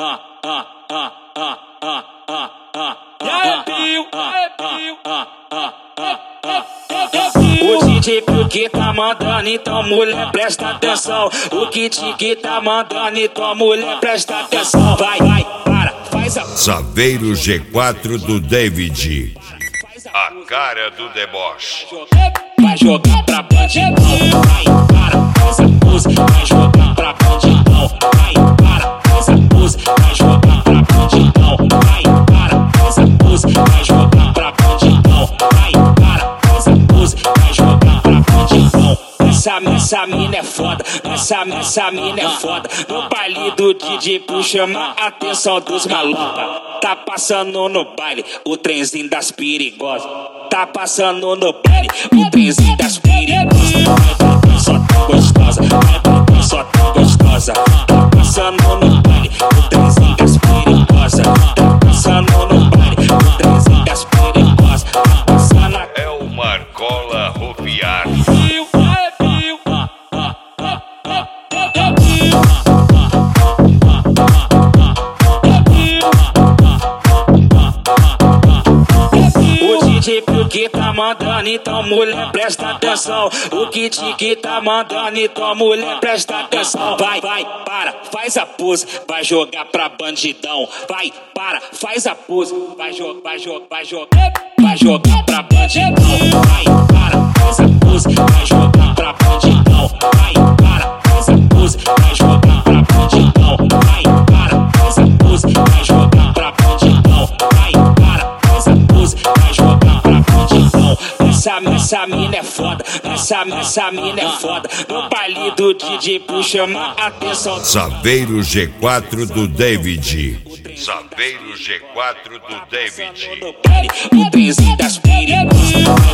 O DJ que tá mandando, então mulher presta atenção. O que tá mandando, então mulher presta atenção. Vai, para, faz a... Saveiro G4 do David, a cara do deboche. Vai jogar pra bandidão, vai, para, faz a pose. Vai jogar pra bandidão, vai, para, faz a pose. Vai jogar pra bandidão, vai, para, faz a pose. Vai jogar pra bandidão, vai, para, faz a pose. Vai jogar pra bandidão. Essa mina é foda, essa mina é foda. No baile do DJ pro chamar a atenção dos malucos. Tá passando no baile o trenzinho das perigosas. Tá passando no baile o trenzinho das perigosas. Só tão gostosa, só tão gostosa. Tá passando no baile o trenzinho das perigosas. Tá passando no baile o trenzinho das perigosas. Tá passando a... É o Marcola Rupiar. O que tá mandando, então mulher presta atenção. O que tá mandando, então mulher presta atenção. Vai, para, faz a pose. Vai jogar pra bandidão. Vai, para, faz a pose. Vai jogar pra bandidão. Vai, para, faz a pose. Vai jogar pra bandidão. Vai, para, faz a pose. Vai jogar pra bandidão. Vai, para, faz a pose. Vai jogar pra bandidão. Vai, para, faz a pose. Vai jogar pra bandidão. Essa mina é foda, essa mina é foda. No baile do DJ pro chamar a atenção. Saveiro G4 do David, Saveiro G4 do David. O trenzinho das perigosas.